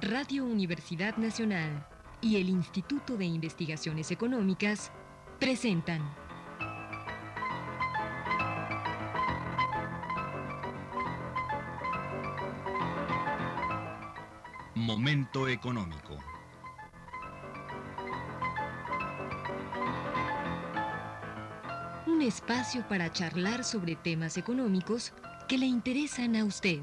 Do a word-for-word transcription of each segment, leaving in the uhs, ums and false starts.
Radio Universidad Nacional y el Instituto de Investigaciones Económicas presentan Momento Económico. Un espacio para charlar sobre temas económicos que le interesan a usted.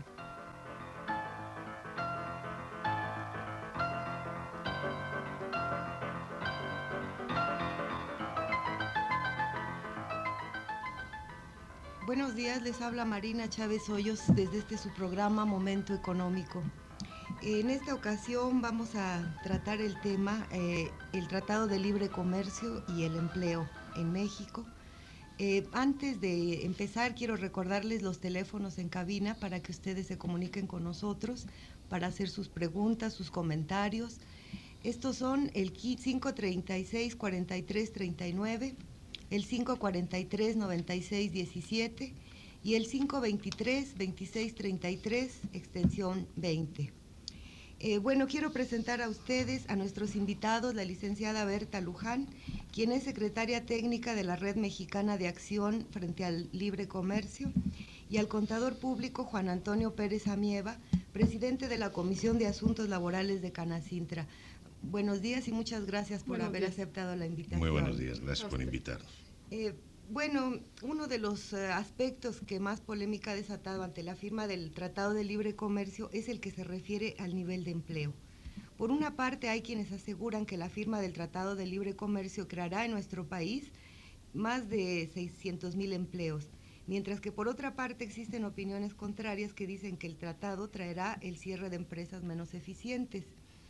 Buenos días, les habla Marina Chávez Hoyos desde este su programa Momento Económico. En esta ocasión vamos a tratar el tema, eh, el Tratado de Libre Comercio y el empleo en México. Eh, antes de empezar, quiero recordarles los teléfonos en cabina para que ustedes se comuniquen con nosotros para hacer sus preguntas, sus comentarios. Estos son el cinco treinta y seis, cuarenta y tres treinta y nueve, el cinco cuarenta y tres, noventa y seis diecisiete y el cinco veintitrés, veintiséis treinta y tres, extensión veinte. Eh, bueno, quiero presentar a ustedes a nuestros invitados, la licenciada Berta Luján, quien es secretaria técnica de la Red Mexicana de Acción frente al Libre Comercio, y al contador público Juan Antonio Pérez Amieva, presidente de la Comisión de Asuntos Laborales de Canacintra. Buenos días y muchas gracias por buenos haber días. aceptado la invitación. Muy buenos días, gracias por invitarnos. Eh, Bueno, uno de los uh, aspectos que más polémica ha desatado ante la firma del Tratado de Libre Comercio es el que se refiere al nivel de empleo. Por una parte, hay quienes aseguran que la firma del Tratado de Libre Comercio creará en nuestro país más de seiscientos mil empleos, mientras que por otra parte existen opiniones contrarias que dicen que el tratado traerá el cierre de empresas menos eficientes,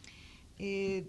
eh,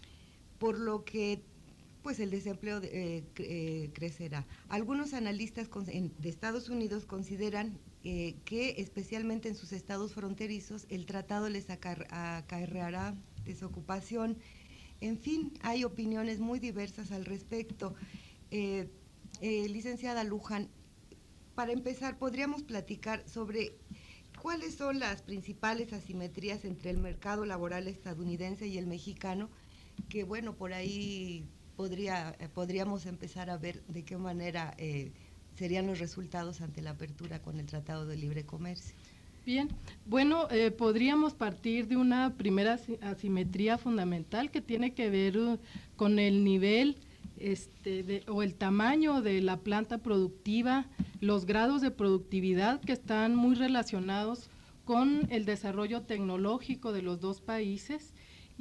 por lo que pues el desempleo eh, eh, crecerá. Algunos analistas con, en, de Estados Unidos consideran eh, que especialmente en sus estados fronterizos el tratado les acar, acarreará desocupación. En fin, hay opiniones muy diversas al respecto. Eh, eh, licenciada Luján, para empezar, ¿podríamos platicar sobre cuáles son las principales asimetrías entre el mercado laboral estadounidense y el mexicano? Que bueno, por ahí Podría, eh, podríamos empezar a ver de qué manera eh, serían los resultados ante la apertura con el Tratado de Libre Comercio. Bien, bueno, eh, podríamos partir de una primera asimetría fundamental que tiene que ver uh, con el nivel este, de, o el tamaño de la planta productiva, los grados de productividad que están muy relacionados con el desarrollo tecnológico de los dos países.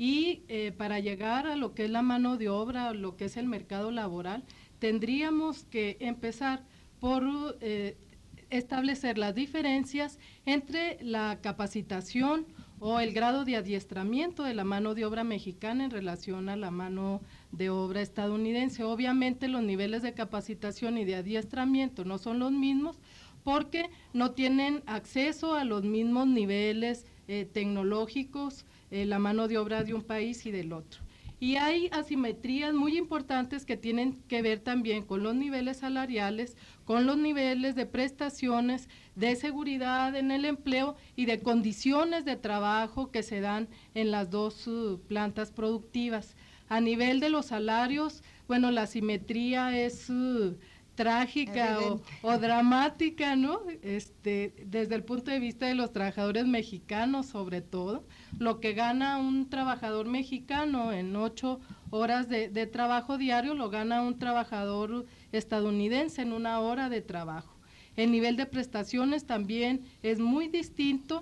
Y eh, para llegar a lo que es la mano de obra, lo que es el mercado laboral, tendríamos que empezar por eh, establecer las diferencias entre la capacitación o el grado de adiestramiento de la mano de obra mexicana en relación a la mano de obra estadounidense. Obviamente los niveles de capacitación y de adiestramiento no son los mismos porque no tienen acceso a los mismos niveles eh, tecnológicos, Eh, la mano de obra de un país y del otro. Y hay asimetrías muy importantes que tienen que ver también con los niveles salariales, con los niveles de prestaciones, de seguridad en el empleo y de condiciones de trabajo que se dan en las dos uh, plantas productivas. A nivel de los salarios, bueno, la asimetría es uh, trágica o, o dramática, ¿no? Este, desde el punto de vista de los trabajadores mexicanos, sobre todo, lo que gana un trabajador mexicano en ocho horas de, de trabajo diario, lo gana un trabajador estadounidense en una hora de trabajo. El nivel de prestaciones también es muy distinto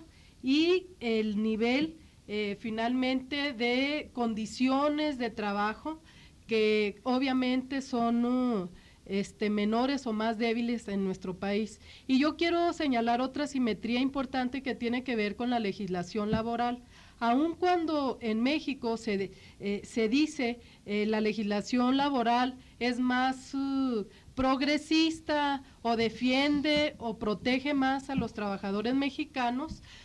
y el nivel eh, finalmente de condiciones de trabajo que obviamente son Uh, Este, menores o más débiles en nuestro país. Y yo quiero señalar otra simetría importante que tiene que ver con la legislación laboral. Aun cuando en México se, eh, se dice eh, la legislación laboral es más uh, progresista o defiende o protege más a los trabajadores mexicanos,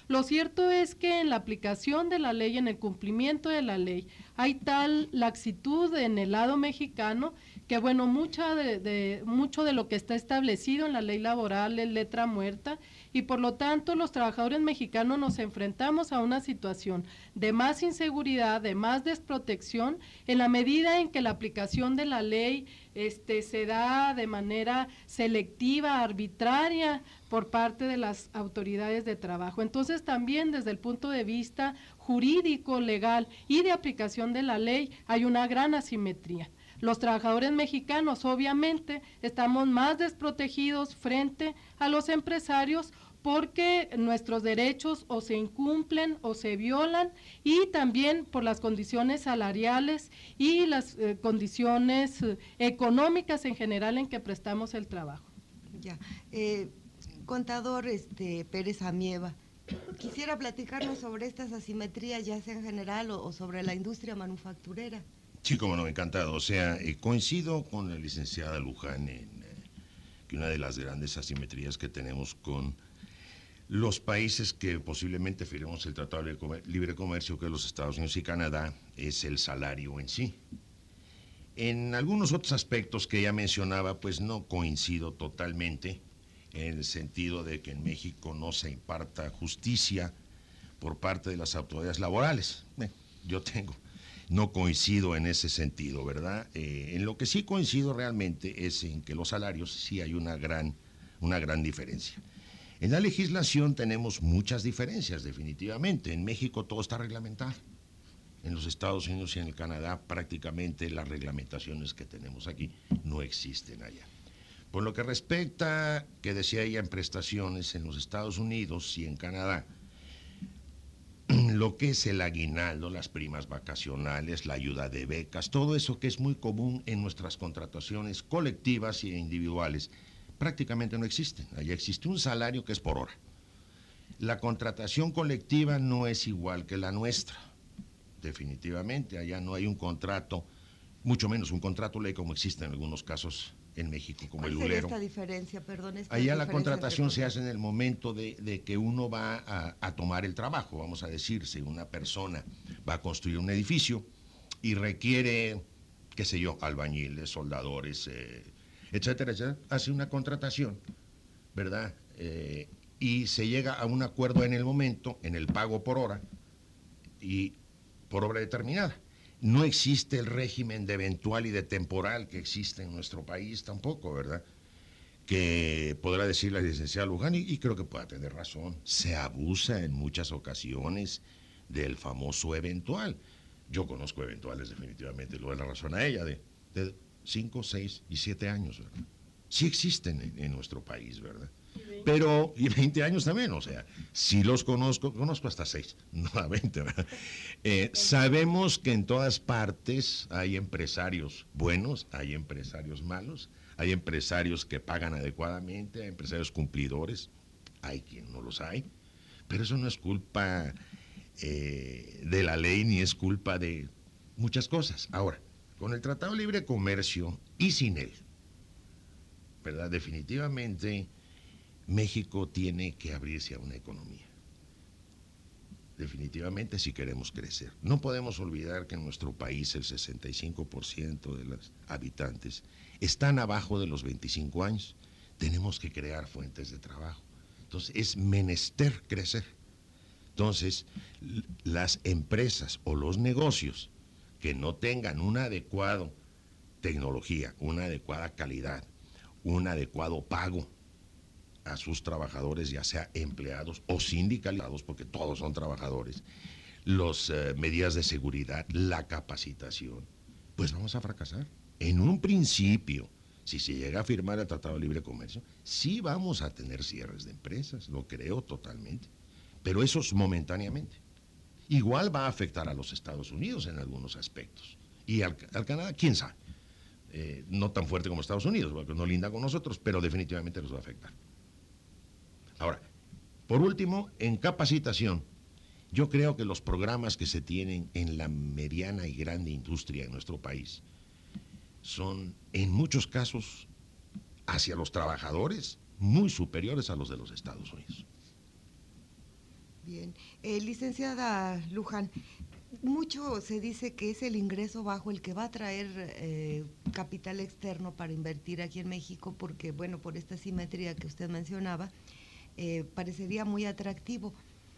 Lo cierto es que en la aplicación de la ley, en el cumplimiento de la ley, hay tal laxitud en el lado mexicano que, bueno, mucha de, de, mucho de lo que está establecido en la ley laboral es letra muerta, y por lo tanto los trabajadores mexicanos nos enfrentamos a una situación de más inseguridad, de más desprotección, en la medida en que la aplicación de la ley este, se da de manera selectiva, arbitraria, por parte de las autoridades de trabajo. Entonces, también desde el punto de vista jurídico, legal y de aplicación de la ley, hay una gran asimetría. Los trabajadores mexicanos, obviamente, estamos más desprotegidos frente a los empresarios porque nuestros derechos o se incumplen o se violan, y también por las condiciones salariales y las eh, condiciones eh, económicas en general en que prestamos el trabajo. Ya. Eh, contador este, Pérez Amieva, quisiera platicarnos sobre estas asimetrías, ya sea en general o, o sobre la industria manufacturera. Sí, como no, encantado. O sea, eh, coincido con la licenciada Luján en eh, que una de las grandes asimetrías que tenemos con los países que posiblemente firmemos el Tratado de Libre Comercio, que es los Estados Unidos y Canadá, es el salario en sí. En algunos otros aspectos que ella mencionaba, pues no coincido totalmente, en el sentido de que en México no se imparta justicia por parte de las autoridades laborales. Eh, yo tengo, no coincido en ese sentido, ¿verdad? Eh, en lo que sí coincido realmente es en que los salarios sí hay una gran, una gran diferencia. En la legislación tenemos muchas diferencias, definitivamente. En México todo está reglamentado. En los Estados Unidos y en el Canadá prácticamente las reglamentaciones que tenemos aquí no existen allá. Por lo que respecta, que decía ella, en prestaciones en los Estados Unidos y en Canadá, lo que es el aguinaldo, las primas vacacionales, la ayuda de becas, todo eso que es muy común en nuestras contrataciones colectivas e individuales, prácticamente no existen. Allá existe un salario que es por hora. La contratación colectiva no es igual que la nuestra, definitivamente. Allá no hay un contrato, mucho menos un contrato ley como existe en algunos casos en México, como el ulero. ¿Cuál sería esta diferencia? Perdón, esta Allá la diferencia contratación entre... se hace en el momento de, de que uno va a, a tomar el trabajo. Vamos a decir, si una persona va a construir un edificio y requiere, qué sé yo, albañiles, soldadores, eh, etcétera, etcétera, hace una contratación, ¿verdad? Eh, y se llega a un acuerdo en el momento, en el pago por hora y por obra determinada. No existe el régimen de eventual y de temporal que existe en nuestro país tampoco, ¿verdad? Que podrá decir la licenciada Luján, y, y creo que pueda tener razón, se abusa en muchas ocasiones del famoso eventual. Yo conozco eventuales definitivamente, lo doy la razón a ella, de, de cinco, seis y siete años, ¿verdad? Sí existen en, en nuestro país, ¿verdad? Pero, y veinte años también, o sea, sí los conozco, conozco hasta seis, no a veinte, ¿verdad? Eh, sabemos que en todas partes hay empresarios buenos, hay empresarios malos, hay empresarios que pagan adecuadamente, hay empresarios cumplidores, hay quien no los hay, pero eso no es culpa eh, de la ley ni es culpa de muchas cosas. Ahora, con el Tratado de Libre Comercio y sin él, ¿verdad? Definitivamente México tiene que abrirse a una economía. Definitivamente si queremos crecer. No podemos olvidar que en nuestro país el sesenta y cinco por ciento de los habitantes están abajo de los veinticinco años. Tenemos que crear fuentes de trabajo. Entonces es menester crecer. Entonces las empresas o los negocios que no tengan una adecuada tecnología, una adecuada calidad, un adecuado pago a sus trabajadores, ya sea empleados o sindicalizados, porque todos son trabajadores, las eh, medidas de seguridad, la capacitación, pues vamos a fracasar. En un principio, si se llega a firmar el Tratado de Libre Comercio, sí vamos a tener cierres de empresas, lo creo totalmente, pero eso es momentáneamente. Igual va a afectar a los Estados Unidos en algunos aspectos, y al, al Canadá, quién sabe, eh, no tan fuerte como Estados Unidos, porque no linda con nosotros, pero definitivamente los va a afectar. Ahora, por último, en capacitación, yo creo que los programas que se tienen en la mediana y grande industria en nuestro país son, en muchos casos, hacia los trabajadores, muy superiores a los de los Estados Unidos. Bien. Eh, licenciada Luján, mucho se dice que es el ingreso bajo el que va a traer eh, capital externo para invertir aquí en México, porque, bueno, por esta simetría que usted mencionaba, eh, parecería muy atractivo.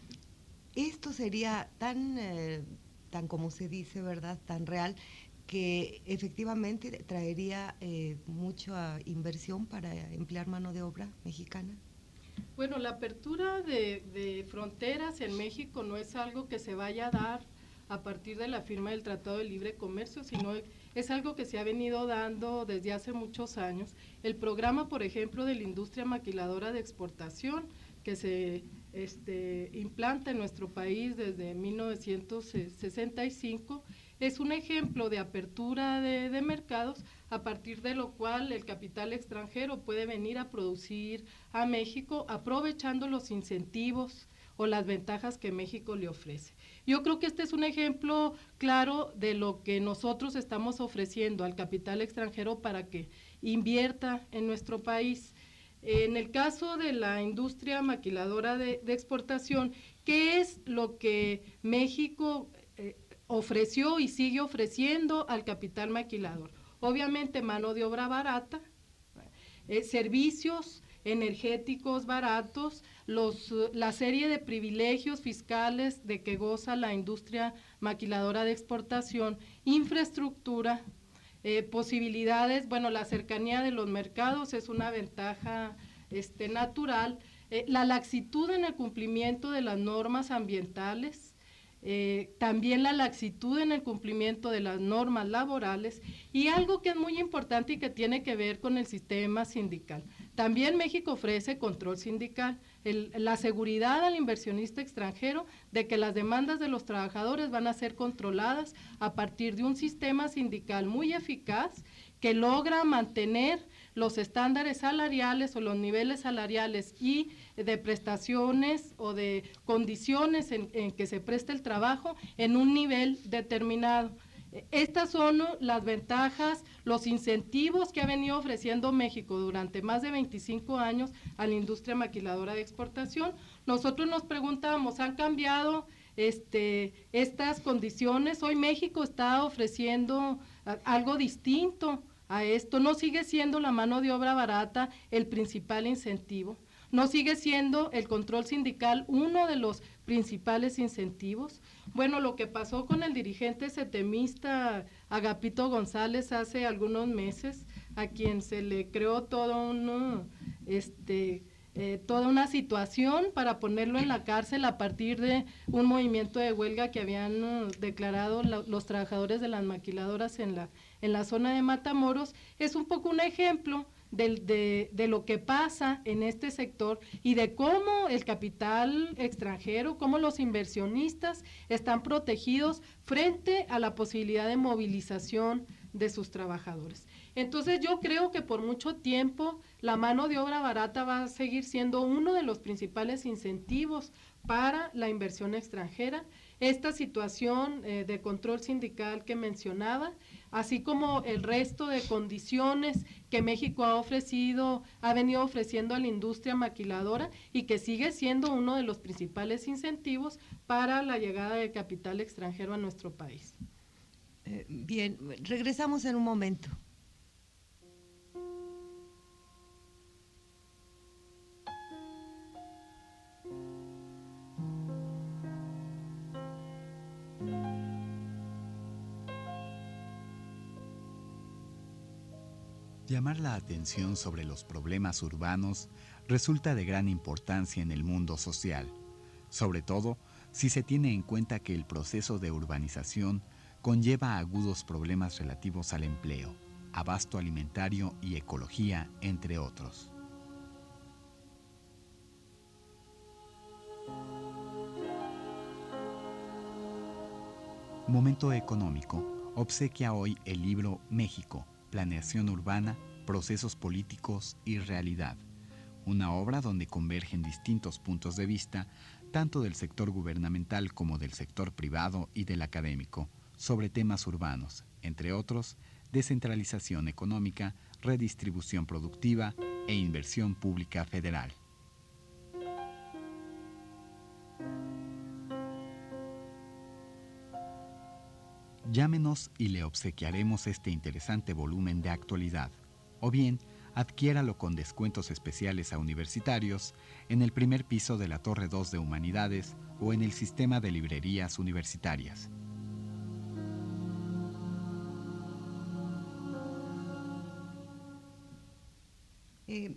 Esto sería tan, eh, tan como se dice, ¿verdad?, tan real, que efectivamente traería eh, mucha inversión para emplear mano de obra mexicana. Bueno, la apertura de, de fronteras en México no es algo que se vaya a dar a partir de la firma del Tratado de Libre Comercio, sino es algo que se ha venido dando desde hace muchos años. El programa, por ejemplo, de la industria maquiladora de exportación, que se este, implanta en nuestro país desde mil novecientos sesenta y cinco, es un ejemplo de apertura de, de mercados, a partir de lo cual el capital extranjero puede venir a producir a México aprovechando los incentivos o las ventajas que México le ofrece. Yo creo que este es un ejemplo claro de lo que nosotros estamos ofreciendo al capital extranjero para que invierta en nuestro país. En el caso de la industria maquiladora de, de exportación, ¿qué es lo que México eh, ofreció y sigue ofreciendo al capital maquilador? Obviamente mano de obra barata, eh, servicios energéticos baratos, los, la serie de privilegios fiscales de que goza la industria maquiladora de exportación, infraestructura, eh, posibilidades, bueno, la cercanía de los mercados es una ventaja este, natural, eh, la laxitud en el cumplimiento de las normas ambientales, Eh, también la laxitud en el cumplimiento de las normas laborales y algo que es muy importante y que tiene que ver con el sistema sindical. También México ofrece control sindical, el, la seguridad al inversionista extranjero de que las demandas de los trabajadores van a ser controladas a partir de un sistema sindical muy eficaz que logra mantener los estándares salariales o los niveles salariales y de prestaciones o de condiciones en, en que se presta el trabajo en un nivel determinado. Estas son las ventajas, los incentivos que ha venido ofreciendo México durante más de veinticinco años a la industria maquiladora de exportación. Nosotros nos preguntamos, ¿han cambiado este, estas condiciones? Hoy México está ofreciendo algo distinto a esto, no sigue siendo la mano de obra barata el principal incentivo, no sigue siendo el control sindical uno de los principales incentivos. Bueno, lo que pasó con el dirigente setemista Agapito González hace algunos meses, a quien se le creó todo un, este, eh, toda una situación para ponerlo en la cárcel a partir de un movimiento de huelga que habían uh, declarado la, los trabajadores de las maquiladoras en la, en la zona de Matamoros, es un poco un ejemplo de, de, de lo que pasa en este sector y de cómo el capital extranjero, cómo los inversionistas están protegidos frente a la posibilidad de movilización de sus trabajadores. Entonces yo creo que por mucho tiempo la mano de obra barata va a seguir siendo uno de los principales incentivos para la inversión extranjera. Esta situación eh, de control sindical que mencionaba, así como el resto de condiciones que México ha ofrecido, ha venido ofreciendo a la industria maquiladora y que sigue siendo uno de los principales incentivos para la llegada de capital extranjero a nuestro país. Eh, bien, regresamos en un momento. Llamar la atención sobre los problemas urbanos resulta de gran importancia en el mundo social, sobre todo si se tiene en cuenta que el proceso de urbanización conlleva agudos problemas relativos al empleo, abasto alimentario y ecología, entre otros. Momento Económico obsequia hoy el libro México, Planeación Urbana, Procesos Políticos y Realidad, una obra donde convergen distintos puntos de vista, tanto del sector gubernamental como del sector privado y del académico, sobre temas urbanos, entre otros, descentralización económica, redistribución productiva e inversión pública federal. Llámenos y le obsequiaremos este interesante volumen de actualidad. O bien, adquiéralo con descuentos especiales a universitarios en el primer piso de la Torre dos de Humanidades o en el sistema de librerías universitarias. Eh,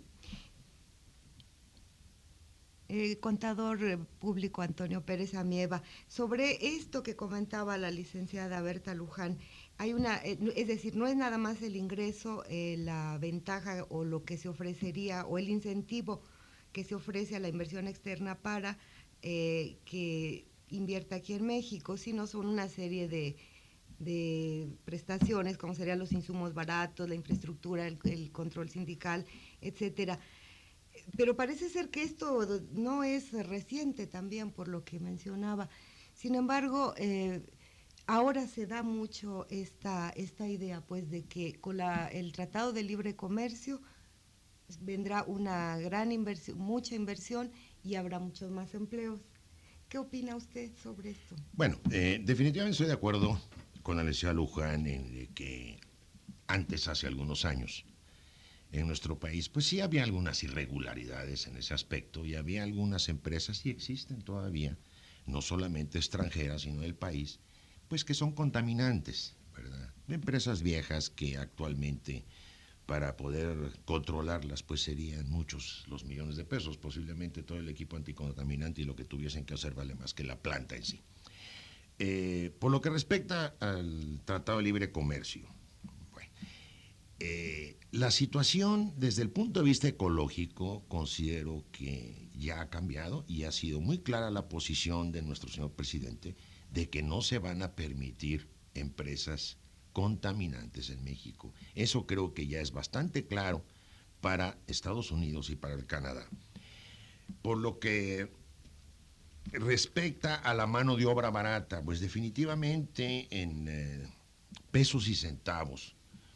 el contador público Antonio Pérez Amieva, sobre esto que comentaba la licenciada Berta Luján, hay una, es decir, no es nada más el ingreso, eh, la ventaja o lo que se ofrecería o el incentivo que se ofrece a la inversión externa para eh, que invierta aquí en México, sino son una serie de, de prestaciones como serían los insumos baratos, la infraestructura, el, el control sindical, etcétera. Pero parece ser que esto no es reciente también, por lo que mencionaba. Sin embargo, eh, ahora se da mucho esta, esta idea, pues, de que con la, el Tratado de Libre Comercio vendrá una gran inversión, mucha inversión y habrá muchos más empleos. ¿Qué opina usted sobre esto? Bueno, eh, definitivamente estoy de acuerdo con la licenciada Luján en que antes, hace algunos años, en nuestro país, pues sí había algunas irregularidades en ese aspecto y había algunas empresas, y existen todavía, no solamente extranjeras, sino del país, pues que son contaminantes, ¿verdad? Empresas viejas que actualmente, para poder controlarlas, pues serían muchos los millones de pesos, posiblemente todo el equipo anticontaminante y lo que tuviesen que hacer vale más que la planta en sí. Eh, por lo que respecta al Tratado de Libre Comercio, Eh, la situación desde el punto de vista ecológico considero que ya ha cambiado y ha sido muy clara la posición de nuestro señor presidente de que no se van a permitir empresas contaminantes en México. Eso creo que ya es bastante claro para Estados Unidos y para el Canadá. Por lo que respecta a la mano de obra barata, pues definitivamente en eh, pesos y centavos,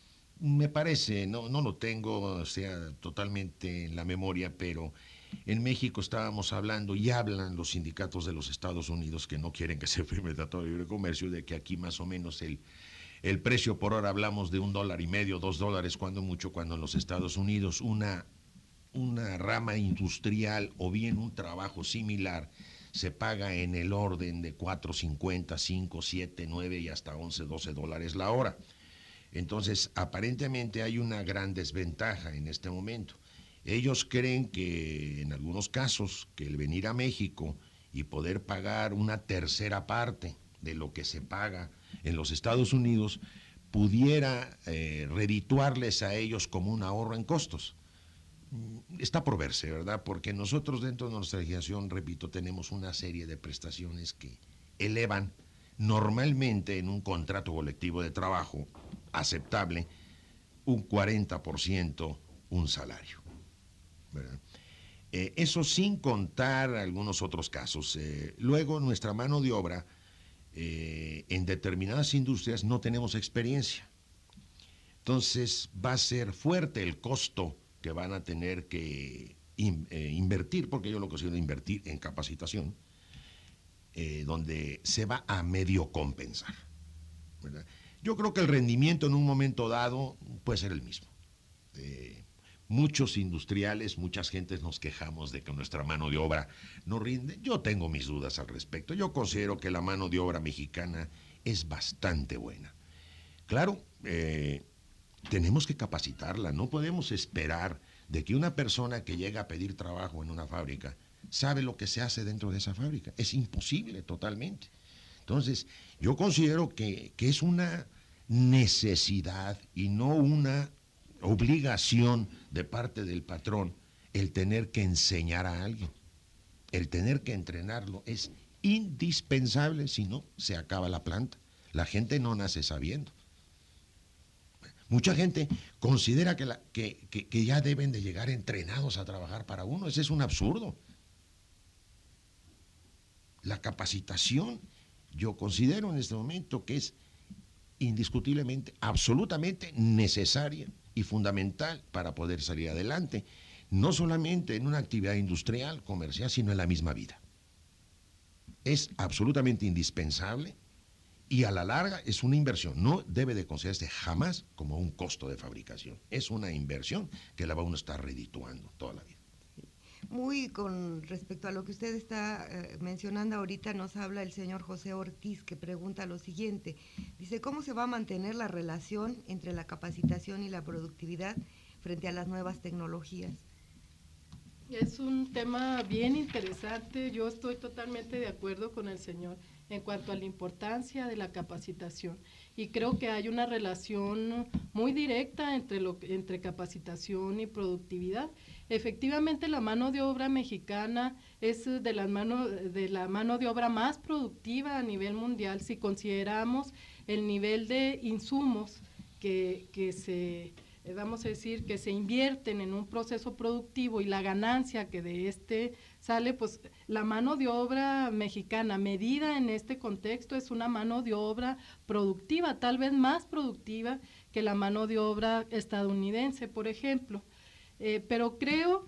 me parece, no, no lo tengo, o sea, totalmente en la memoria, pero en México estábamos hablando y hablan los sindicatos de los Estados Unidos que no quieren que se firme el Tratado de Libre Comercio, de que aquí más o menos el, el precio por hora hablamos de un dólar y medio, dos dólares, cuando mucho, cuando en los Estados Unidos una, una rama industrial o bien un trabajo similar se paga en el orden de cuatro cincuenta, cinco, siete, nueve y hasta once, doce dólares la hora. Entonces, aparentemente hay una gran desventaja en este momento. Ellos creen que en algunos casos que el venir a México y poder pagar una tercera parte de lo que se paga en los Estados Unidos pudiera eh, redituarles a ellos como un ahorro en costos. Está por verse, ¿verdad? Porque nosotros dentro de nuestra legislación, repito, tenemos una serie de prestaciones que elevan normalmente en un contrato colectivo de trabajo aceptable un cuarenta por ciento un salario, ¿verdad? Eh, eso sin contar algunos otros casos. Eh, luego, nuestra mano de obra, eh, en determinadas industrias no tenemos experiencia. Entonces, va a ser fuerte el costo que van a tener que in, eh, invertir, porque yo lo considero invertir en capacitación, eh, donde se va a medio compensar, ¿verdad? Yo creo que el rendimiento en un momento dado puede ser el mismo. Eh, muchos industriales, muchas gentes nos quejamos de que nuestra mano de obra no rinde. Yo tengo mis dudas al respecto. Yo considero que la mano de obra mexicana es bastante buena. Claro, eh, tenemos que capacitarla. No podemos esperar de que una persona que llega a pedir trabajo en una fábrica sabe lo que se hace dentro de esa fábrica. Es imposible totalmente. Entonces, yo considero que, que es una necesidad y no una obligación de parte del patrón el tener que enseñar a alguien, el tener que entrenarlo. Es indispensable, si no, se acaba la planta. La gente no nace sabiendo. Mucha gente considera que, la, que, que, que ya deben de llegar entrenados a trabajar para uno. Ese es un absurdo. La capacitación, yo considero en este momento que es indiscutiblemente, absolutamente necesaria y fundamental para poder salir adelante, no solamente en una actividad industrial, comercial, sino en la misma vida. Es absolutamente indispensable Y a la larga es una inversión, no debe de considerarse jamás como un costo de fabricación. Es una inversión que la va uno a estar redituando toda la vida. Muy con respecto a lo que usted está eh, mencionando ahorita, nos habla el señor José Ortiz, que pregunta lo siguiente. Dice, ¿cómo se va a mantener la relación entre la capacitación y la productividad frente a las nuevas tecnologías? Es un tema bien interesante. Yo estoy totalmente de acuerdo con el señor en cuanto a la importancia de la capacitación, y creo que hay una relación muy directa entre, lo, entre capacitación y productividad. Efectivamente, la mano de obra mexicana es de la mano, de la mano de obra más productiva a nivel mundial si consideramos el nivel de insumos que, que se... vamos a decir, que se invierten en un proceso productivo y la ganancia que de este sale, pues la mano de obra mexicana medida en este contexto es una mano de obra productiva, tal vez más productiva que la mano de obra estadounidense, por ejemplo. Eh, pero creo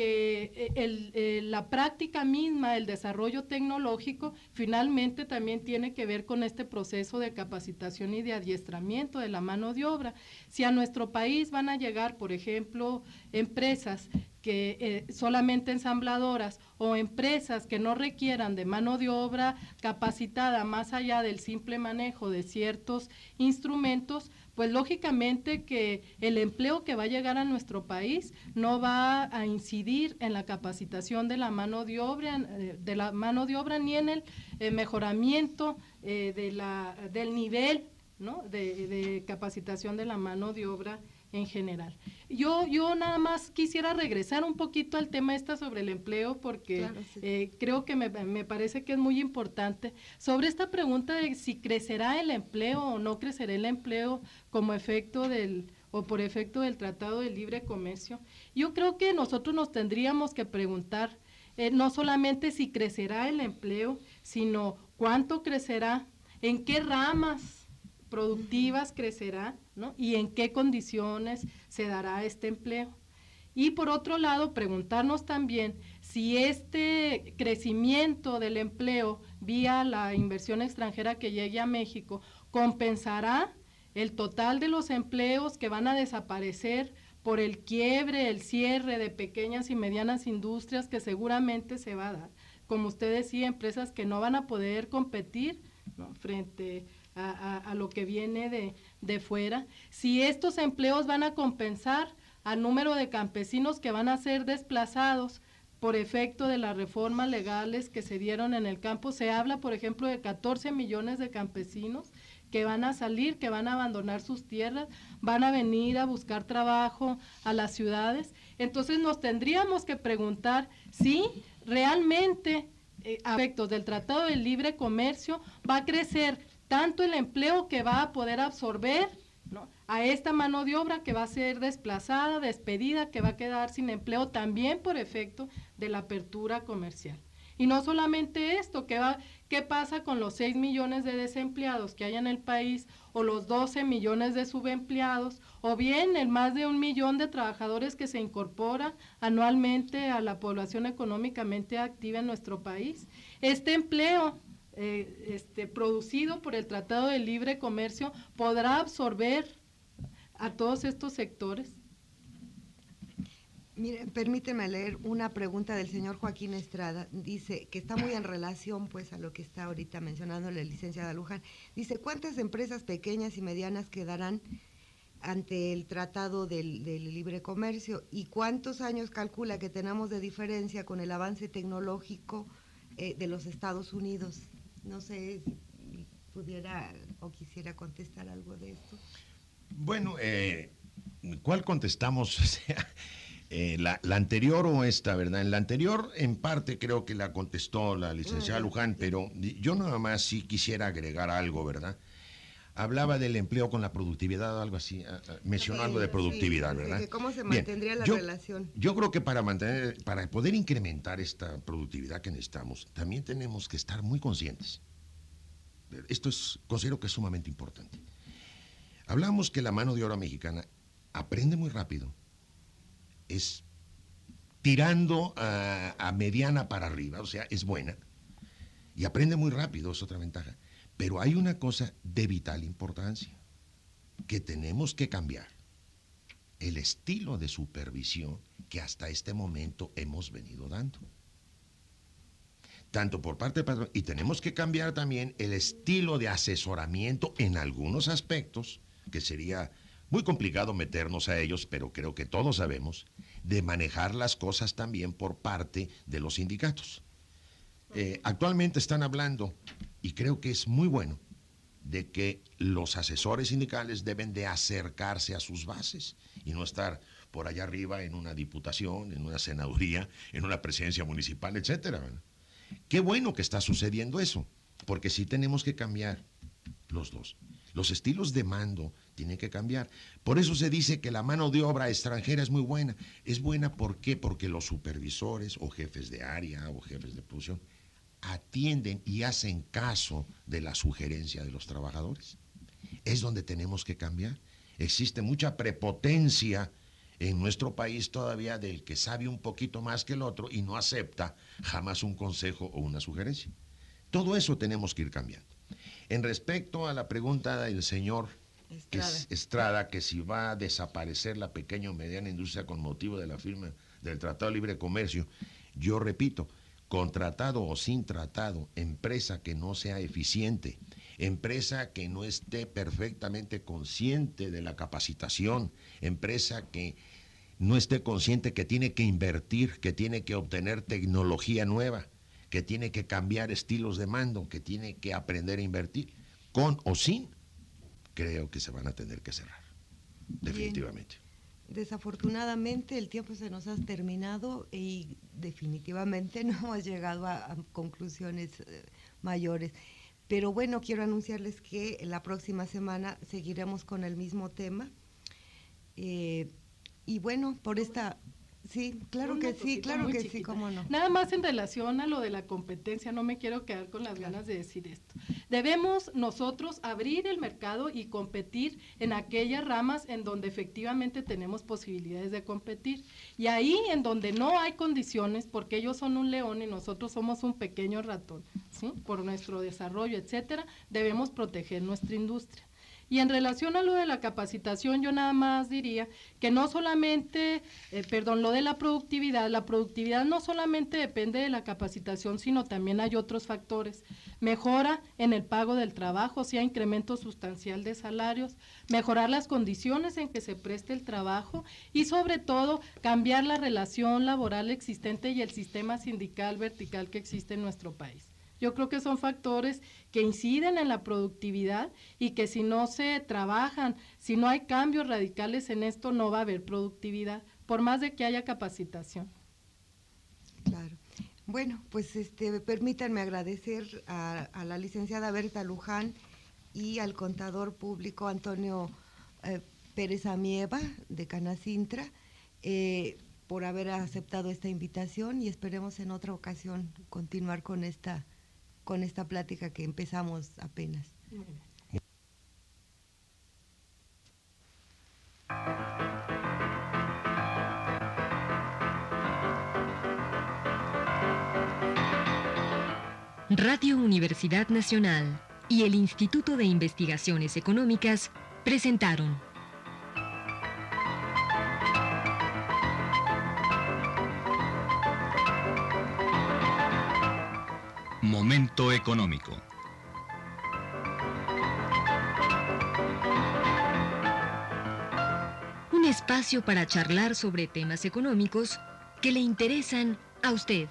que el, el, la práctica misma, el desarrollo tecnológico, finalmente también tiene que ver con este proceso de capacitación y de adiestramiento de la mano de obra. Si a nuestro país van a llegar, por ejemplo, empresas que eh, solamente ensambladoras o empresas que no requieran de mano de obra capacitada más allá del simple manejo de ciertos instrumentos, pues lógicamente que el empleo que va a llegar a nuestro país no va a incidir en la capacitación de la mano de obra, de la mano de obra ni en el eh, mejoramiento eh, de la, del nivel, ¿no?, de, de capacitación de la mano de obra en general. Yo, yo nada más quisiera regresar un poquito al tema esta sobre el empleo, porque claro, sí. eh, creo que me, me parece que es muy importante. Sobre esta pregunta de si crecerá el empleo o no crecerá el empleo como efecto del, o por efecto del Tratado de Libre Comercio, yo creo que nosotros nos tendríamos que preguntar eh, no solamente si crecerá el empleo, sino cuánto crecerá, en qué ramas productivas crecerá, ¿no?, y en qué condiciones se dará este empleo. Y por otro lado, preguntarnos también si este crecimiento del empleo vía la inversión extranjera que llegue a México compensará el total de los empleos que van a desaparecer por el quiebre, el cierre de pequeñas y medianas industrias que seguramente se va a dar. Como usted decía, empresas que no van a poder competir, ¿no?, frente A, a, a lo que viene de, de fuera, si estos empleos van a compensar al número de campesinos que van a ser desplazados por efecto de las reformas legales que se dieron en el campo. Se habla, por ejemplo, de catorce millones de campesinos que van a salir, que van a abandonar sus tierras, van a venir a buscar trabajo a las ciudades. Entonces nos tendríamos que preguntar si realmente eh, a efectos del Tratado de Libre Comercio va a crecer tanto el empleo que va a poder absorber, ¿no?, a esta mano de obra que va a ser desplazada, despedida, que va a quedar sin empleo también por efecto de la apertura comercial. Y no solamente esto, ¿qué, va, qué pasa con los seis millones de desempleados que hay en el país, o los doce millones de subempleados, o bien el más de un millón de trabajadores que se incorpora anualmente a la población económicamente activa en nuestro país? Este empleo Eh, este, producido por el Tratado de Libre Comercio podrá absorber a todos estos sectores. Mire, permíteme leer una pregunta del señor Joaquín Estrada. Dice que está muy en relación pues a lo que está ahorita mencionando la licenciada Luján. Dice, ¿cuántas empresas pequeñas y medianas quedarán ante el Tratado del, del Libre Comercio, y cuántos años calcula que tenemos de diferencia con el avance tecnológico eh, de los Estados Unidos? No sé si pudiera o quisiera contestar algo de esto. Bueno, eh, ¿cuál contestamos? O sea, eh, la, la anterior o esta, ¿verdad? En la anterior, en parte, creo que la contestó la licenciada uh-huh. Luján, pero yo nada más sí quisiera agregar algo, ¿verdad? Hablaba del empleo con la productividad o algo así, mencionó algo de productividad, sí, ¿verdad? Sí, ¿cómo se mantendría Bien, la yo, relación? Yo creo que para mantener, para poder incrementar esta productividad que necesitamos, también tenemos que estar muy conscientes. Esto es, considero que es sumamente importante. Hablamos que la mano de obra mexicana aprende muy rápido, es tirando a, a mediana para arriba, o sea, es buena, y aprende muy rápido, es otra ventaja. Pero hay una cosa de vital importancia que tenemos que cambiar: el estilo de supervisión que hasta este momento hemos venido dando, tanto por parte del patrón, y tenemos que cambiar también el estilo de asesoramiento en algunos aspectos, que sería muy complicado meternos a ellos, pero creo que todos sabemos, de manejar las cosas también por parte de los sindicatos. Eh, actualmente están hablando, y creo que es muy bueno, de que los asesores sindicales deben de acercarse a sus bases y no estar por allá arriba en una diputación, en una senaduría, en una presidencia municipal, etcétera, ¿verdad? Qué bueno que está sucediendo eso, porque sí tenemos que cambiar los dos. Los estilos de mando tienen que cambiar. Por eso se dice que la mano de obra extranjera es muy buena. Es buena, ¿por qué? Porque los supervisores o jefes de área o jefes de producción atienden y hacen caso de la sugerencia de los trabajadores. Es donde tenemos que cambiar. Existe mucha prepotencia en nuestro país todavía del que sabe un poquito más que el otro y no acepta jamás un consejo o una sugerencia. Todo eso tenemos que ir cambiando. En respecto a la pregunta del señor Estrada, que, Estrada, que si va a desaparecer la pequeña o mediana industria con motivo de la firma del Tratado de Libre Comercio, yo repito, con tratado o sin tratado, empresa que no sea eficiente, empresa que no esté perfectamente consciente de la capacitación, empresa que no esté consciente que tiene que invertir, que tiene que obtener tecnología nueva, que tiene que cambiar estilos de mando, que tiene que aprender a invertir, con o sin, creo que se van a tener que cerrar, definitivamente. Bien. Desafortunadamente el tiempo se nos ha terminado y definitivamente no hemos llegado a, a conclusiones eh, mayores. Pero bueno, quiero anunciarles que la próxima semana seguiremos con el mismo tema. Eh, y bueno, por esta... Sí, claro que sí, claro que sí, cómo no. Nada más en relación a lo de la competencia, no me quiero quedar con las ganas de decir esto. Debemos nosotros abrir el mercado y competir en aquellas ramas en donde efectivamente tenemos posibilidades de competir. Y ahí en donde no hay condiciones, porque ellos son un león y nosotros somos un pequeño ratón, ¿sí? Por nuestro desarrollo, etcétera, debemos proteger nuestra industria. Y en relación a lo de la capacitación, yo nada más diría que no solamente, eh, perdón, lo de la productividad, la productividad no solamente depende de la capacitación, sino también hay otros factores. Mejora en el pago del trabajo, o sea, incremento sustancial de salarios, mejorar las condiciones en que se preste el trabajo y sobre todo cambiar la relación laboral existente y el sistema sindical vertical que existe en nuestro país. Yo creo que son factores que inciden en la productividad y que si no se trabajan, si no hay cambios radicales en esto, no va a haber productividad, por más de que haya capacitación. Claro. Bueno, pues este, permítanme agradecer a, a la licenciada Berta Luján y al contador público Antonio eh, Pérez Amieva de Canacintra eh, por haber aceptado esta invitación y esperemos en otra ocasión continuar con esta con esta plática que empezamos apenas. Radio Universidad Nacional y el Instituto de Investigaciones Económicas presentaron Momento económico. Un espacio para charlar sobre temas económicos que le interesan a usted.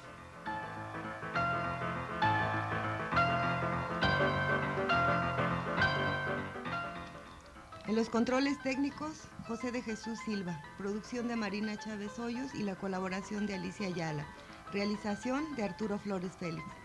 En los controles técnicos, José de Jesús Silva, producción de Marina Chávez Hoyos y la colaboración de Alicia Ayala, realización de Arturo Flores Félix.